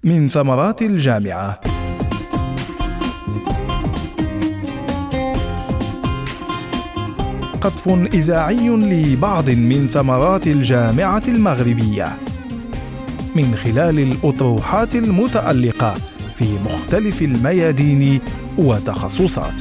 من ثمرات الجامعة. قطف إذاعي لبعض من ثمرات الجامعة المغربية من خلال الأطروحات المتألقة في مختلف الميادين وتخصصات.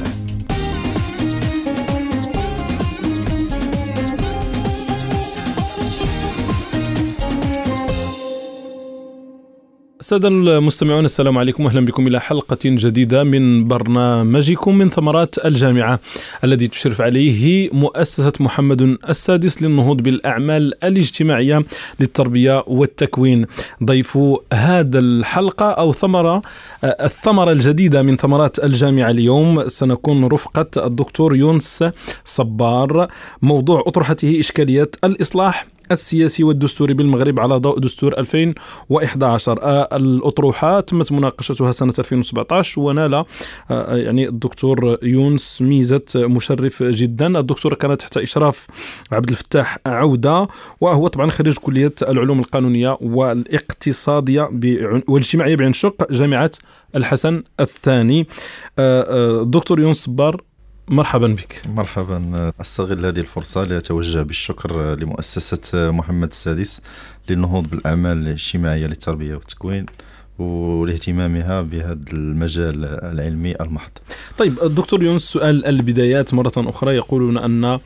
السادة المستمعون، السلام عليكم وأهلا بكم إلى حلقة جديدة من برنامجكم من ثمرات الجامعة الذي تشرف عليه مؤسسة محمد السادس للنهوض بالأعمال الاجتماعية للتربية والتكوين. ضيف هذا الحلقة أو الثمرة الجديدة من ثمرات الجامعة اليوم سنكون رفقة الدكتور يونس صبار. موضوع أطروحته إشكالية الإصلاح السياسي والدستوري بالمغرب على ضوء دستور 2011. الأطروحات تمت مناقشتها سنة 2017 ونال الدكتور يونس ميزة مشرف جدا. الدكتورة كانت تحت إشراف عبد الفتاح عودة، وهو طبعا خريج كلية العلوم القانونية والاقتصادية والاجتماعية بعين شق جامعة الحسن الثاني. دكتور يونس صبار، مرحبا بك. مرحبا. أستغل هذه الفرصة لأتوجه بالشكر لمؤسسة محمد السادس للنهوض بالأعمال الاجتماعية للتربية والتكوين ولاهتمامها بهذا المجال العلمي المحض. طيب دكتور يونس، سؤال البدايات مرة أخرى. يقولون أن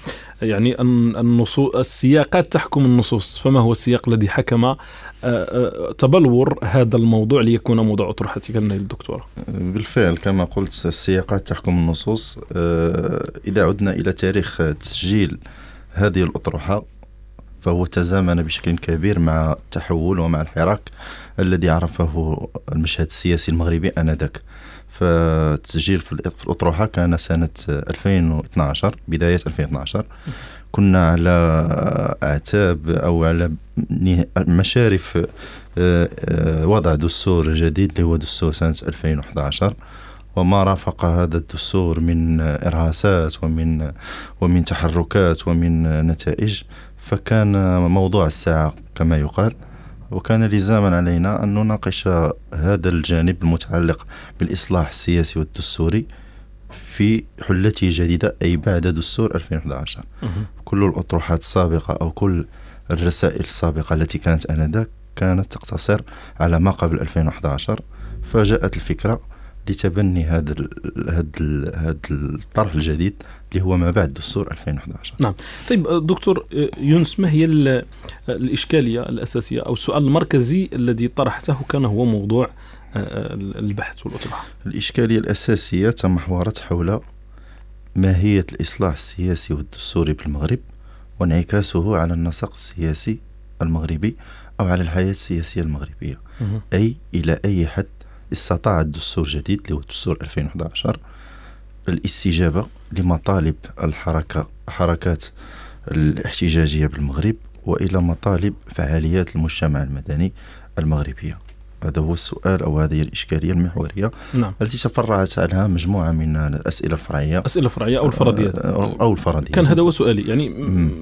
النصوص السياقات تحكم النصوص، فما هو السياق الذي حكم تبلور هذا الموضوع ليكون موضوع أطروحتك الدكتورة؟ بالفعل كما قلت السياقات تحكم النصوص. إذا عدنا إلى تاريخ تسجيل هذه الأطروحة فهو تزامن بشكل كبير مع التحول ومع الحراك الذي عرفه المشهد السياسي المغربي آنذاك. فالتسجيل في الأطروحة كان سنة 2012، بداية 2012. كنا على أعتاب أو على مشارف وضع دستور جديد اللي هو دستور سنة 2011، وما رافق هذا الدستور من إرهاصات ومن تحركات ومن نتائج. فكان موضوع الساعة كما يقال، وكان لزاما علينا أن نناقش هذا الجانب المتعلق بالإصلاح السياسي والدستوري في حلته الجديدة، أي بعد دستور 2011. كل الأطروحات السابقة أو كل الرسائل السابقة التي كانت آنذاك كانت تقتصر على ما قبل 2011. فجاءت الفكرة لتبني هذا الطرح الجديد اللي هو ما بعد دستور 2011. نعم. طيب دكتور يونس، ما هي الإشكالية الأساسية أو السؤال المركزي الذي طرحته كان هو موضوع البحث والأطروحة؟ الإشكالية الأساسية تمحورت حول ماهية الإصلاح السياسي والدستوري بالمغرب وانعكاسه على النسق السياسي المغربي أو على الحياة السياسية المغربية. أي إلى أي حد استطاع الدستور الجديد اللي هو دستور 2011 الاستجابة لمطالب حركات الاحتجاجية بالمغرب وإلى مطالب فعاليات المجتمع المدني المغربية. هذا هو السؤال أو هذه الإشكالية المحورية. نعم. التي تفرعت عنها مجموعة من الأسئلة الفرعية أو الفرضيات كان هذا هو سؤالي.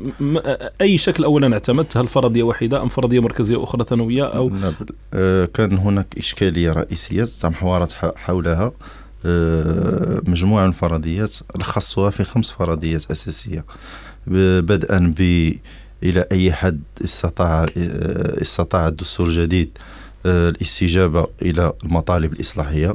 أي شكل أولا اعتمدت؟ هل فرضية واحدة أم فرضية مركزية أخرى ثانوية أو كان هناك إشكالية رئيسية تمحورت حولها مجموعة من الفرضيات، لخصوها في 5 فرضيات أساسية، بدءا إلى أي حد استطاع الدستور الجديد الاستجابة إلى المطالب الإصلاحية،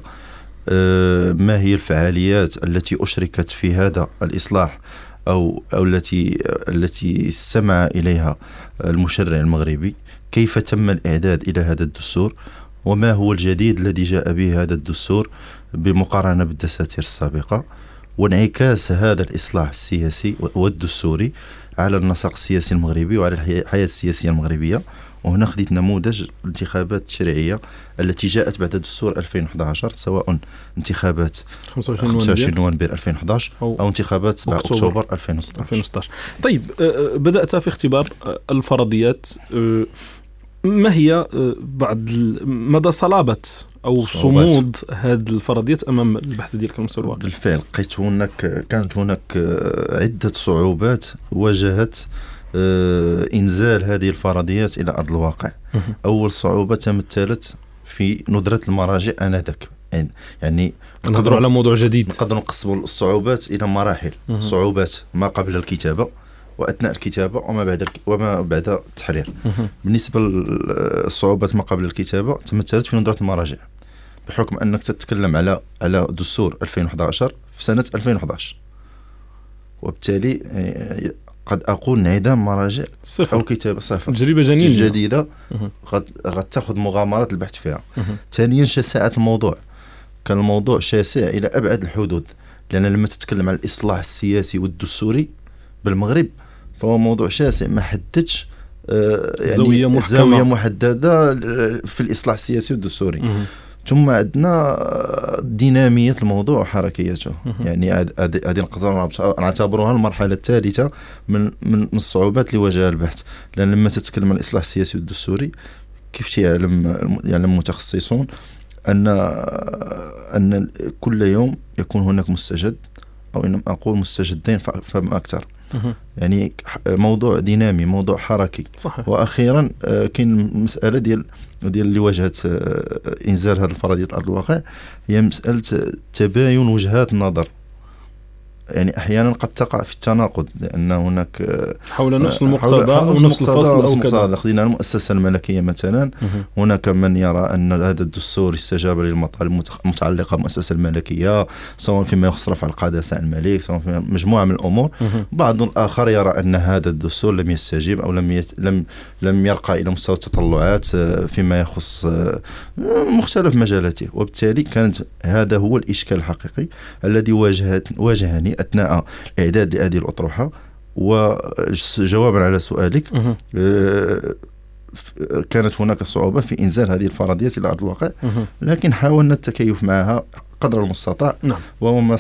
ما هي الفعاليات التي أشركت في هذا الإصلاح أو التي استمع إليها المشرع المغربي، كيف تم الإعداد إلى هذا الدستور، وما هو الجديد الذي جاء به هذا الدستور بمقارنة بالدساتير السابقة، وانعكاس هذا الإصلاح السياسي والدستوري على النسق السياسي المغربي وعلى الحياة السياسية المغربية. وهنا خذيت نموذج الانتخابات التشريعية التي جاءت بعد دستور 2011، سواء انتخابات 25 نوفمبر 2011 أو انتخابات 7 أكتوبر 2016. طيب بدأت في اختبار الفرضيات. ما هي بعد مدى صلابة أو صمود هذه الفرضيات أمام البحث ديالك المستوى الواقع؟ بالفعل كانت هناك عدة صعوبات واجهت إنزال هذه الفرضيات إلى أرض الواقع. أول صعوبة تمثلت في ندرة المراجع آنذاك. يعني نقدروا على موضوع جديد، نقدروا نقسموا الصعوبات إلى مراحل. صعوبات ما قبل الكتابة وأثناء الكتابة وما بعد التحرير. بالنسبة للصعوبات ما قبل الكتابة تمثلت في ندرة المراجع، بحكم أنك تتكلم على دستور 2011 في سنة 2011، وبالتالي قد أقول انعدام مراجع صفر أو كتابة صفر، تجربة جديدة قد تأخذ مغامرات البحث فيها. ثانيا شساعة الموضوع، كان الموضوع شاسع إلى أبعد الحدود، لأن لما تتكلم عن الإصلاح السياسي والدستوري بالمغرب فهو موضوع شاسع، ما حددش يعني زاوية محددة في الإصلاح السياسي والدستوري. ثم عندنا دينامية الموضوع وحركيته. يعني هذه نقدر نعتبرها المرحلة الثالثة من الصعوبات اللي واجهها البحث، لأن لما تتكلم عن الإصلاح السياسي والدستوري كيف يعلم المتخصصون أن كل يوم يكون هناك مستجد، أو إن أقول مستجدين فما أكثر. يعني موضوع دينامي، موضوع حركي. صحيح. وأخيرا كاين المسألة ديال اللي واجهت إنزال هذه الفرضية أرض الواقع، هي مسألة تباين وجهات النظر. يعني أحيانا قد تقع في التناقض، لأن هناك حول نفس المقتضى أو نفس الفصل أو كذا. خذينا المؤسسة الملكية مثلا، هناك من يرى أن هذا الدستور استجاب للمطالب المتعلقة بالمؤسسة الملكية، سواء فيما يخص رفع القداسة عن الملك، سواء في مجموعة من الأمور. بعض الآخر يرى أن هذا الدستور لم يستجيب أو لم يرقى إلى مستوى التطلعات فيما يخص مختلف مجالاته. وبالتالي كانت هذا هو الإشكال الحقيقي الذي واجهني أثناء إعداد هذه الأطروحة. وجوابا على سؤالك، كانت هناك صعوبة في إنزال هذه الفرضيات إلى أرض الواقع، لكن حاولنا التكيف معها قدر المستطاع. وهو ما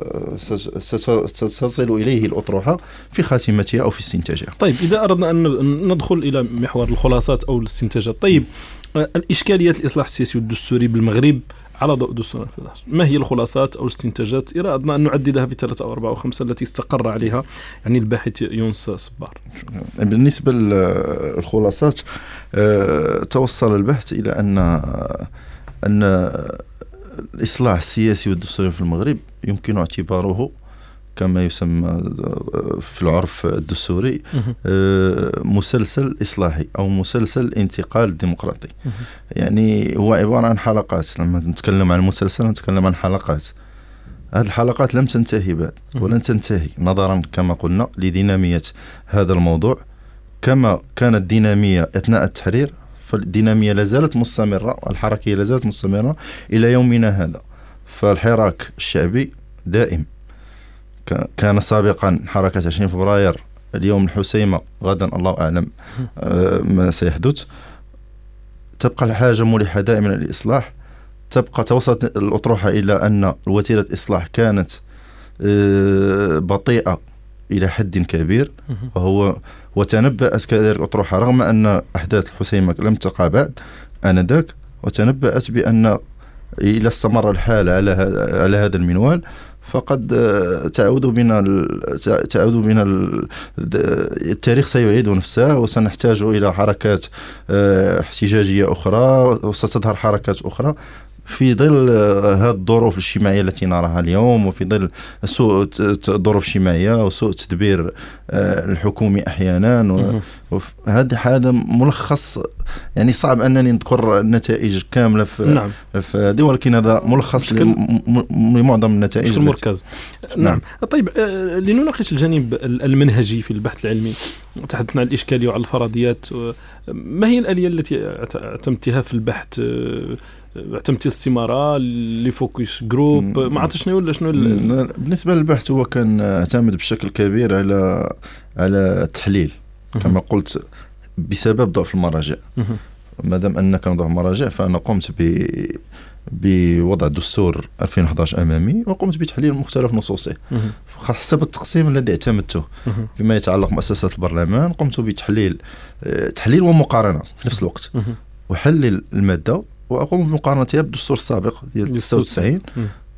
ستصل إليه الأطروحة في خاتمتها أو في استنتاجها. طيب، إذا أردنا أن ندخل إلى محور الخلاصات أو الاستنتاجات، طيب الإشكاليات الإصلاح السياسي والدستوري بالمغرب على ضوء دستور 2011، ما هي الخلاصات أو الاستنتاجات إذا أردنا أن نعددها في 3 أو 4 أو 5 التي استقر عليها يعني الباحث يونس صبار؟ بالنسبة للخلاصات، توصل البحث إلى أن الإصلاح السياسي والدستوري في المغرب يمكن اعتباره كما يسمى في العرف الدستوري مسلسل إصلاحي أو مسلسل انتقال ديمقراطي. يعني هو عبارة عن حلقات. لما نتكلم عن المسلسل نتكلم عن حلقات. هذه الحلقات لم تنتهي بعد ولن تنتهي، نظرا كما قلنا لدينامية هذا الموضوع. كما كانت دينامية أثناء التحرير، فالدينامية لازالت مستمرة والحركية لازالت مستمرة إلى يومنا هذا. فالحراك الشعبي دائم. كان سابقا حركة 20 فبراير، اليوم الحسيمة، غدا الله أعلم ما سيحدث. تبقى الحاجة ملحة دائما للإصلاح. تبقى توصلت الأطروحة إلى أن وتيرة الإصلاح كانت بطيئة إلى حد كبير، وتنبأت كذلك الأطروحة رغم أن أحداث الحسيمة لم تقع بعد آنذاك، وتنبأت بأن إذا استمر الحال على هذا المنوال فقد تعود بنا التاريخ سيعيد نفسه، وسنحتاج إلى حركات احتجاجية أخرى، وستظهر حركات أخرى في ظل هذه الظروف الاجتماعية التي نراها اليوم، وفي ظل سوء الظروف الاجتماعية وسوء التدبير الحكومي أحيانا. هذا ملخص، يعني صعب أنني نذكر النتائج كاملة في هذه، ولكن هذا ملخص لمعظم النتائج في المركز. نعم. طيب، لنناقش الجانب المنهجي في البحث العلمي. تحدثنا عن الإشكالية وعن الفرضيات. ما هي الآلية التي اعتمدتها في البحث؟ اعتمدت استمارة لفوكس جروب؟ ما عرفتش شنو بالنسبة للبحث هو كان اعتمد بشكل كبير على التحليل كما قلت، بسبب ضعف المراجع. ما دام أن كان ضعف المراجع فأنا قمت بوضع دستور 2011 أمامي، وقمت بتحليل مختلف نصوصه حسب التقسيم الذي اعتمدته. فيما يتعلق بمؤسسات البرلمان قمت بتحليل ومقارنة في نفس الوقت، أحلل المادة وأقوم بمقارنتها بالدستور السابق ديال 99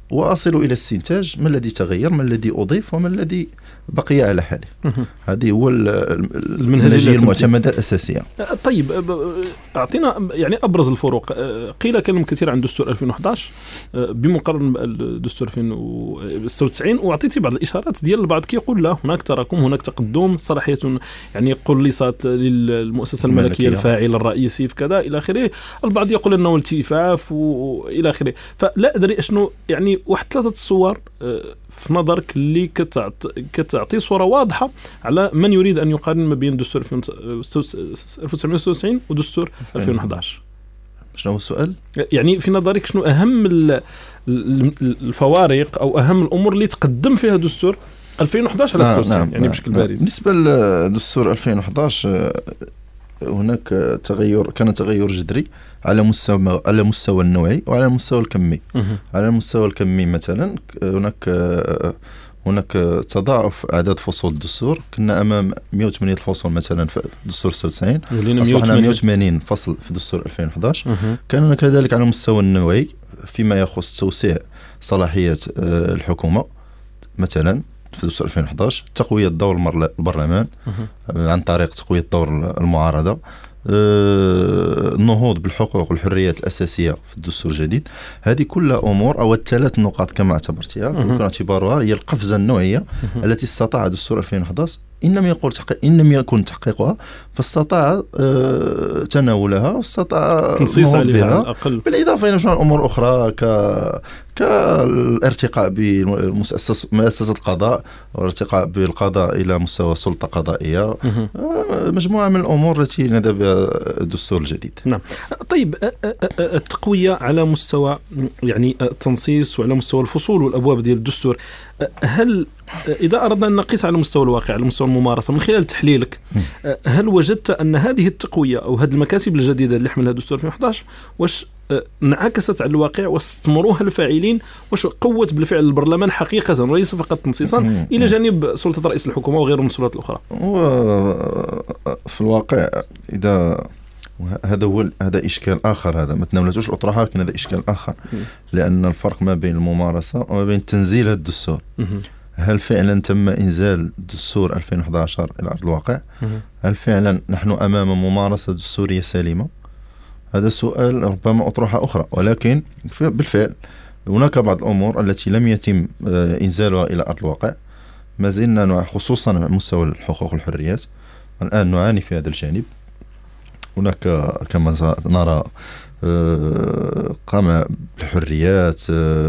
وأصل إلى استنتاج ما الذي تغير، ما الذي أضيف، وما الذي بقي على حاله. هذه هو المنهجية المعتمدة الأساسية. طيب أعطينا يعني أبرز الفروق. قيل كلام كثير عن دستور 2011 بمقارنة بالدستور 2096، وأعطيتي بعض الإشارات ديال البعض كيقول لا هناك تراكم، هناك تقدم، صلاحية يعني قلصت للمؤسسة الملكية الفاعل الرئيسي في كذا إلى آخره. البعض يقول أنه التفاف وإلى آخره. فلا أدري أشنو يعني واحد 3 صور في نظرك اللي كتعطي صورة واضحة على من يريد أن يقارن ما بين دستور 1996 ودستور 2011. شنو هو السؤال؟ يعني في نظرك شنو أهم الفوارق أو أهم الأمور اللي تقدم فيها دستور 2011 على 96 يعني بشكل بارز؟ بالنسبة لدستور 2011 هناك كان تغير جذري على مستوى النوعي وعلى المستوى الكمي. على المستوى الكمي مثلا هناك تضاعف أعداد فصول الدستور. كنا أمام 108 الفصول مثلا في دستور 96، أصبحنا 180 فصل في دستور 2011. كان كذلك على المستوى النوعي فيما يخص توسيع صلاحية الحكومة مثلا في دستور 2011، تقوية دور البرلمان عن طريق تقوية دور المعارضة، النهوض بالحقوق والحريات الأساسية في الدستور الجديد. هذه كلها أمور أو الثلاث نقاط كما اعتبرتها يمكن اعتبارها هي القفزة النوعية التي استطاع دستور 2011 إن لم يكن تحقيقها فاستطاع تناولها واستطاع تنصيص عليها على الأقل، بالإضافة إلى شوية أمور أخرى كالارتقاء بمؤسسة القضاء والارتقاء بالقضاء إلى مستوى سلطة قضائية. مجموعة من الأمور التي نادى بها الدستور الجديد. نعم. طيب التقوية على مستوى يعني التنصيص وعلى مستوى الفصول والأبواب ديال الدستور، هل إذا أردنا أن نقيس على مستوى الواقع على مستوى الممارسة من خلال تحليلك، هل وجدت أن هذه التقوية أو هذه المكاسب الجديدة اللي حملها دستور 2011 واش انعكست على الواقع واستثمروها الفاعلين، واش قوت بالفعل البرلمان حقيقة وليس فقط تنصيصا إلى جانب سلطة رئيس الحكومة وغيره من السلطات الأخرى؟ في الواقع إذا هذا إشكال آخر، هذا ما تناولتوش الأطروحة لكن هذا إشكال آخر، لأن الفرق ما بين الممارسة وما بين تنزيل هذا الدستور. هل فعلا تم إنزال دستور 2011 إلى أرض الواقع؟ هل فعلا نحن أمام ممارسة دستورية سليمة؟ هذا السؤال ربما أطروحة أخرى، ولكن بالفعل هناك بعض الأمور التي لم يتم إنزالها إلى أرض الواقع. ما زلنا خصوصا على مستوى الحقوق والحريات الآن نعاني في هذا الجانب. هناك كما نرى قمع بالحريات،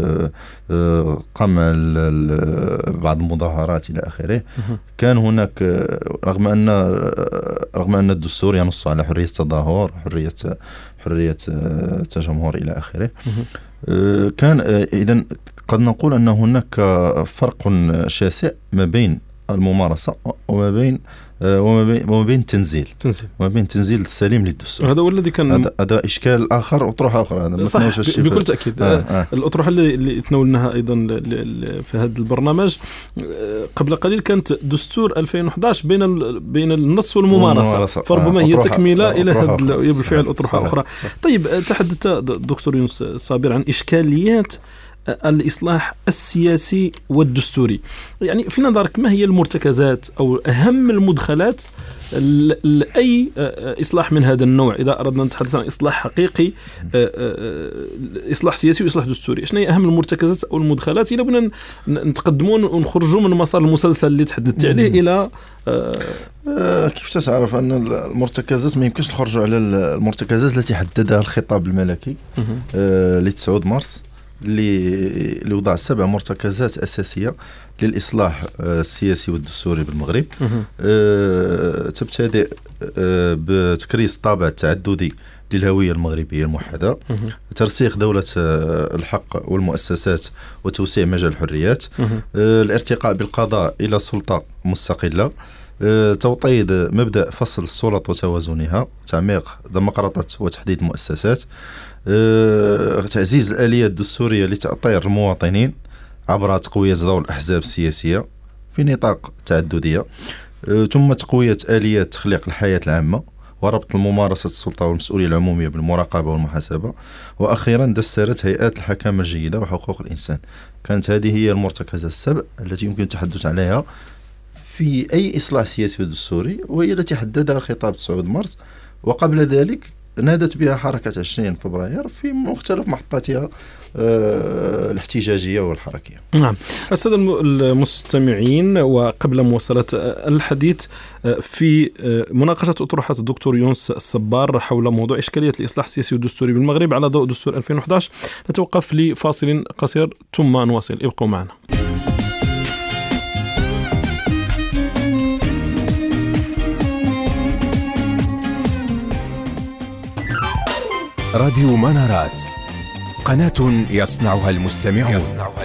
قمع بعض المظاهرات إلى آخره. كان هناك رغم أن الدستور ينص على حرية التظاهر، حرية التجمهر إلى آخره، كان إذن قد نقول أن هناك فرق شاسع ما بين الممارسة وما بين التنزيل السليم للدستور. هذا هو الذي كان هذا إشكال آخر، أطروحة أخرى. هذا صح بكل تأكيد. الأطروحة اللي تناولناها أيضا في هذا البرنامج قبل قليل كانت دستور 2011 بين النص والممارسة، فربما هي تكملة إلى هذا بالفعل أطروحة أخرى. طيب تحدث دكتور يونس صابر عن إشكاليات الإصلاح السياسي والدستوري. يعني في نظرك ما هي المرتكزات أو أهم المدخلات لأي إصلاح من هذا النوع إذا أردنا نتحدث عن إصلاح حقيقي، إصلاح سياسي وإصلاح دستوري؟ شنو هي أهم المرتكزات أو المدخلات إذا بدنا نتقدمون ونخرجوا من مسار المسلسل اللي تحدثت عليه إلى كيف تعرف أن المرتكزات ما يمكنش نخرجوا على المرتكزات التي حددها الخطاب الملكي ل 9 مارس اللي وضع 7 مرتكزات أساسية للإصلاح السياسي والدستوري بالمغرب. تبتدئ بتكريس الطابع التعددي للهوية المغربية الموحدة، ترسيخ دولة الحق والمؤسسات وتوسيع مجال الحريات، الارتقاء بالقضاء إلى سلطة مستقلة، توطيد مبدأ فصل السلط وتوازنها، تعميق ديمقراطية وتحديد المؤسسات، تعزيز الآليات الدستورية لتأطير المواطنين عبر تقوية دور الأحزاب السياسية في نطاق تعددية، ثم تقوية آليات تخليق الحياة العامة وربط ممارسة السلطة والمسؤولية العمومية بالمراقبة والمحاسبة، وأخيرا دسترت هيئات الحكامة الجيدة وحقوق الإنسان. كانت هذه هي المرتكزات السبع التي يمكن التحدث عليها في أي إصلاح سياسي ودستوري، وهي التي حددها خطاب 9 مارس، وقبل ذلك نادت بها حركة 20 فبراير في مختلف محطاتها الاحتجاجية والحركية. نعم. السادة المستمعين، وقبل مواصلة الحديث في مناقشة أطروحة الدكتور يونس الصبار حول موضوع إشكالية الإصلاح السياسي والدستوري بالمغرب على ضوء دستور 2011، نتوقف لفاصل قصير ثم نواصل. ابقوا معنا. راديو منارات، قناة يصنعها المستمعون.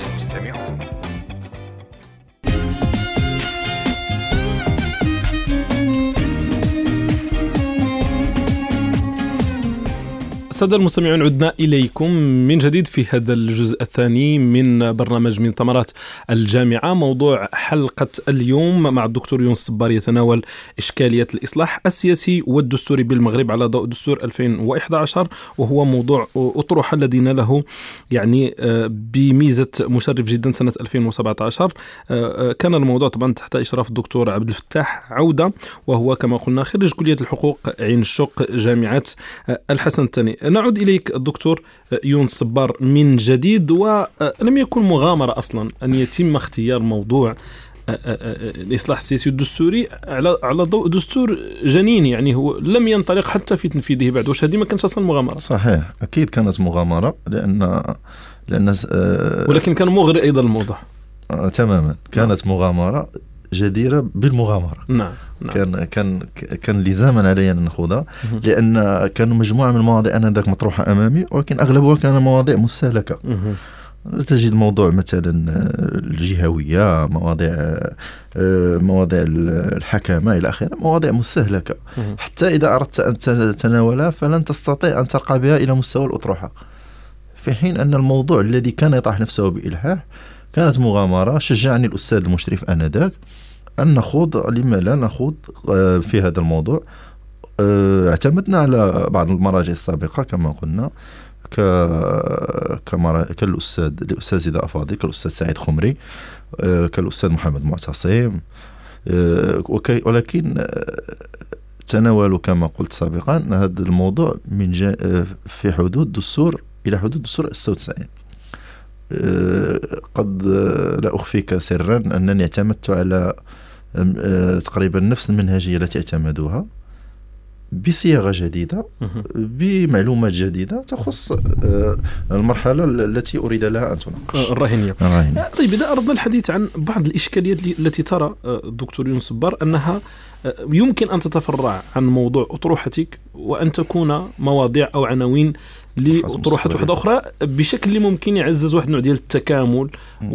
السادة المستمعون، عدنا إليكم من جديد في هذا الجزء الثاني من برنامج من ثمرات الجامعة. موضوع حلقة اليوم مع الدكتور يونس الصبار يتناول إشكالية الإصلاح السياسي والدستوري بالمغرب على ضوء دستور 2011، وهو موضوع أطروحة لدينا له يعني بميزة مشرف جدا سنة 2017. كان الموضوع طبعا تحت إشراف الدكتور عبد الفتاح عودة، وهو كما قلنا خريج كلية الحقوق عين الشوق جامعة الحسن الثاني. نعود إليك الدكتور يونس الصبار من جديد. ولم يكن مغامرة أصلا أن يتم اختيار موضوع الإصلاح السياسي والدستوري على ضوء دستور جنين، يعني هو لم ينطلق حتى في تنفيذه بعد. وش هذه ما كانت أصلا مغامرة؟ صحيح، أكيد كانت مغامرة، لأن ولكن كان مغري أيضا الموضوع. تماما، كانت مغامرة جديرة بالمغامرة. نعم. كان لزاما علي أن نخوضها، لأن كانوا مجموعة من المواضيع أنا ذاك مطروحة أمامي، ولكن أغلبها كان مواضيع مستهلكة. تجد موضوع مثلا الجهوية، مواضيع الحكامة إلى آخره، مواضيع مستهلكة حتى إذا أردت أن تتناولها فلن تستطيع أن ترقى بها إلى مستوى الأطروحة، في حين أن الموضوع الذي كان يطرح نفسه بإلحاح كانت مغامرة. شجعني الأستاذ المشرف آنذاك أن نخوض، لما لا نخوض في هذا الموضوع. اعتمدنا على بعض المراجع السابقة كما قلنا، كالأستاذ إذا أفاضل، كالأستاذ سعيد خمري، كالأستاذ محمد معتصم، ولكن تناولوا كما قلت سابقا هذا الموضوع في حدود دستور إلى حدود دستور 96. قد لا أخفيك سرا أنني اعتمدت على تقريبا نفس المنهجية التي اعتمدوها، بصياغة جديدة، بمعلومات جديدة تخص المرحلة التي أريد لها أن تناقش، الراهنية. طيب، إذا أردنا الحديث عن بعض الإشكاليات التي ترى الدكتور يونس الصبار أنها يمكن أن تتفرع عن موضوع أطروحتك وأن تكون مواضيع أو عناوين لأطروحات واحدة أخرى، بشكل اللي ممكن يعزز واحد نوع ديال التكامل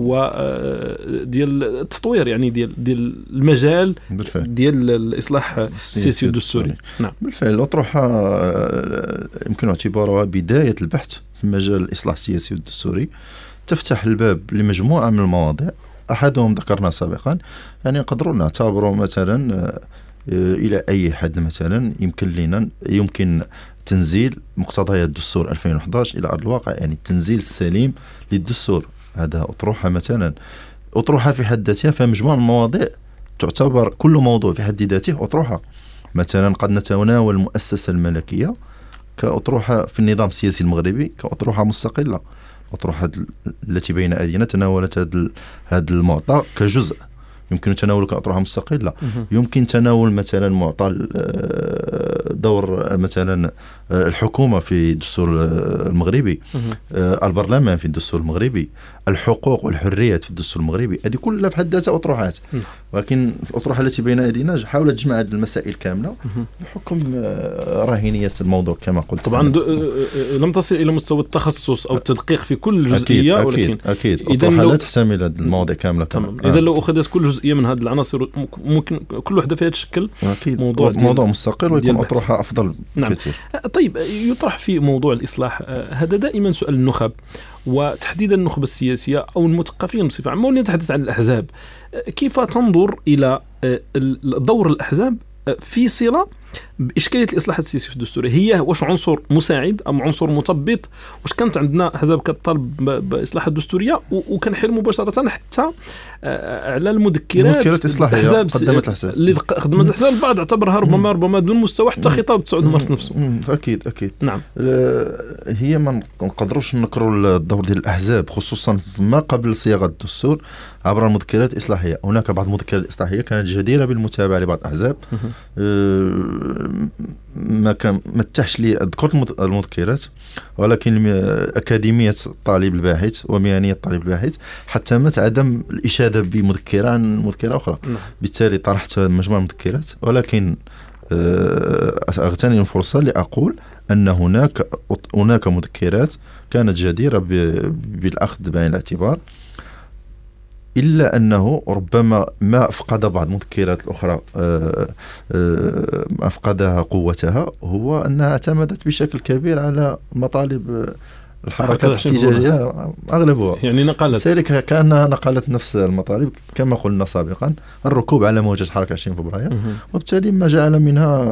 وديال التطوير، يعني ديال المجال بالفعل ديال الإصلاح السياسي والدستوري. نعم، بالفعل الأطروحة يمكن اعتبارها بداية البحث في مجال الإصلاح السياسي والدستوري، تفتح الباب لمجموعة من المواضيع. أحدهم ذكرنا سابقا، يعني نقدروا نعتبره مثلا إلى أي حد مثلا يمكن تنزيل مقتضيات دستور 2011 إلى أرض الواقع، يعني التنزيل السليم للدستور. هذا أطروحة مثلا، أطروحة في حد ذاتها فيها مجموعة من المواضيع تعتبر كل موضوع في حد ذاته أطروحة. مثلا قد نتناول المؤسسة الملكية كأطروحة في النظام السياسي المغربي كأطروحة مستقلة. الأطروحة التي بين أيدينا تناولت هذا المعطى كجزء، يمكن تناوله كأطروحة مستقلة. يمكن تناول مثلا معطى دور مثلا الحكومة في الدستور المغربي، البرلمان في الدستور المغربي، الحقوق والحريات في الدستور المغربي. هذه كلها في حد ذاتها أطروحات، ولكن في الأطروحة التي بين أيدينا حاولت تجمع هذه المسائل كاملة بحكم راهنية الموضوع كما قلت. طبعا لم تصل إلى مستوى التخصص أو التدقيق في كل جزئية، ولكن أكيد أطروحة لا تحتمل المواضيع كاملة. إذا لو أخذت كل جزئية من هذه العناصر ممكن كل واحدة فيها تشكل موضوع مستقل ويكون أطروحة أفضل كثير. طيب، يطرح في موضوع الإصلاح هذا دائما سؤال النخب، وتحديدا النخبة السياسية أو المثقفين بصفة عامة، ونتحدث عن الأحزاب. كيف تنظر إلى دور الأحزاب في صلة بإشكالية الإصلاحات السياسية والدستورية هي واش عنصر مساعد أم عنصر مثبط؟ واش كانت عندنا أحزاب كتطالب بإصلاحات دستورية وكنحل مباشرة حتى على المذكرات إصلاحية قدمت الأحزاب اللي خدمت الأحزاب البعض اعتبرها ربما دون مستوى حتى خطاب 9 مارس نفسه. أكيد نعم. هي ما نقدروش نكروا الدور ديال الأحزاب خصوصا ما قبل صياغة الدستور عبر المذكرات الإصلاحية. هناك بعض المذكرات الإصلاحية كانت جديرة بالمتابعة لبعض الأحزاب، ما تحش لي أذكر المذكرات، ولكن أكاديمية الطالب الباحث ومهنية الطالب الباحث حتمت عدم الإشادة بمذكرة عن مذكرة أخرى. بالتالي طرحت مجموعة مذكرات، ولكن أغتنم الفرصة لأقول أن هناك مذكرات كانت جديرة بالأخذ بعين الاعتبار، إلا أنه ربما ما أفقد بعض المذكرات الأخرى أفقدها قوتها، هو أنها اعتمدت بشكل كبير على مطالب الحركة الاحتجاجية أغلبها، يعني نقلت ذلك كأنها نقلت نفس المطالب كما قلنا سابقا، الركوب على موجة حركة 20 فبراير، وبالتالي ما جعل منها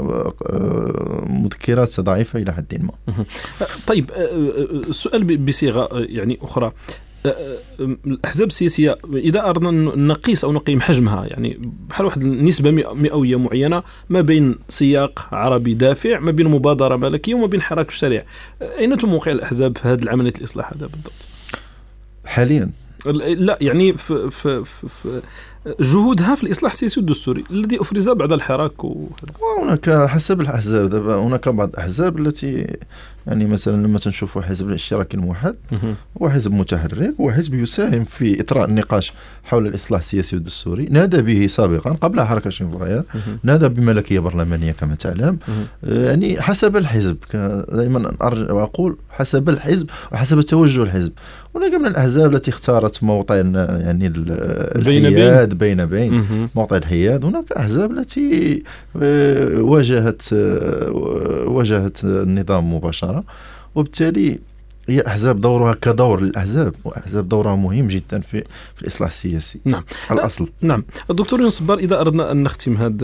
مذكرات ضعيفة إلى حد ما. طيب السؤال بصيغة يعني أخرى، الأحزاب السياسية إذا أردنا نقيس أو نقيم حجمها، يعني بحال واحد النسبة مئوية معينة ما بين سياق عربي دافع، ما بين مبادرة ملكية وما بين حراك الشارع، أين تموقع الأحزاب في هذه العملية الإصلاح هذا بالضبط حاليا؟ لا يعني في جهودها في الإصلاح السياسي والدستوري الذي أفرز بعد الحراك. هناك حسب الأحزاب، هناك بعض الأحزاب التي يعني مثلا لما تنشوفوا حزب الاشتراك الموحد هو حزب متحرك وحزب يساهم في إطراء النقاش حول الإصلاح السياسي والدستوري، نادى به سابقا قبل حركة 20 فبراير، نادى بملكية برلمانية كما تعلم، يعني حسب الحزب، دائما أرجع وأقول حسب الحزب وحسب توجه الحزب. هناك من الأحزاب التي اختارت موطن يعني الحياد بين موطن الحياد، هناك أحزاب التي واجهت النظام مباشرة، وبالتالي هي أحزاب دورها كدور الأحزاب، وأحزاب دورها مهم جدا في الإصلاح السياسي. نعم. الأصل. نعم. الدكتور يونس بار، إذا أردنا أن نختم هذا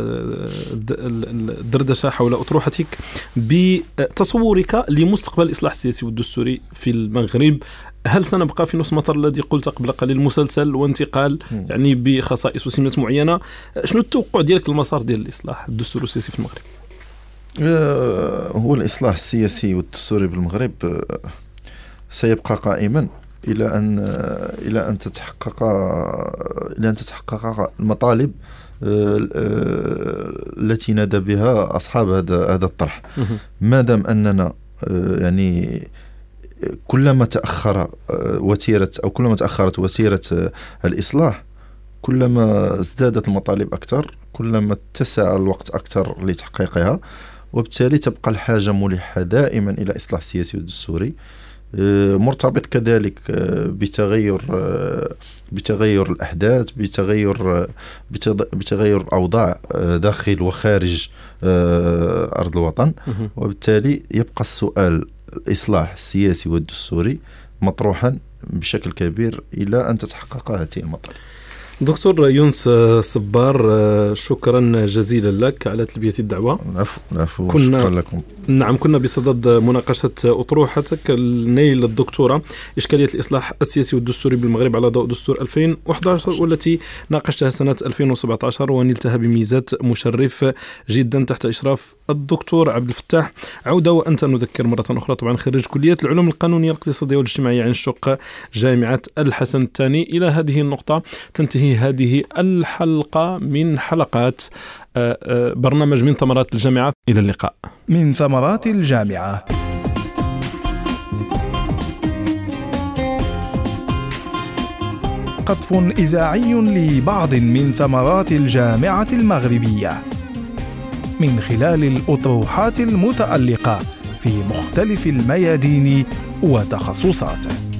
الدردشة حول أطروحتك بتصورك لمستقبل الإصلاح السياسي والدستوري في المغرب، هل سنبقى في نفس المطار الذي قلت قبل قليل، مسلسل وانتقال يعني بخصائص وسمات معينة؟ شنو التوقع ديالك المسار ديال الإصلاح الدستوري والسياسي في المغرب؟ هو الإصلاح السياسي والدستوري بالمغرب سيبقى قائما إلى أن تتحقق المطالب التي نادى بها أصحاب هذا الطرح. ما دام أننا يعني كلما تأخرت وتيرة الإصلاح، كلما ازدادت المطالب أكثر، كلما اتسع الوقت أكثر لتحقيقها، وبالتالي تبقى الحاجة ملحة دائما إلى إصلاح سياسي ودستوري، مرتبط كذلك بتغير الأحداث، بتغير الأوضاع داخل وخارج أرض الوطن، وبالتالي يبقى السؤال الإصلاح السياسي والدستوري مطروحا بشكل كبير إلى أن تتحقق هذه المطالب. دكتور يونس صبار، شكرا جزيلا لك على تلبية الدعوة. العفو، شكرا لكم. نعم، كنا بصدد مناقشة أطروحتك النيل الدكتورة إشكالية الإصلاح السياسي والدستوري بالمغرب على ضوء دستور 2011، والتي ناقشتها سنة 2017 ونلتها بميزات مشرف جدا تحت إشراف الدكتور عبد الفتاح عودة. وأنت نذكر مرة أخرى طبعا خريج كلية العلوم القانونية الاقتصادية والاجتماعية عن الشق جامعة الحسن الثاني. إلى هذه النقطة تنتهي هذه الحلقة من حلقات برنامج من ثمرات الجامعة. إلى اللقاء. من ثمرات الجامعة، قطف إذاعي لبعض من ثمرات الجامعة المغربية من خلال الأطروحات المتألقة في مختلف الميادين وتخصصاته.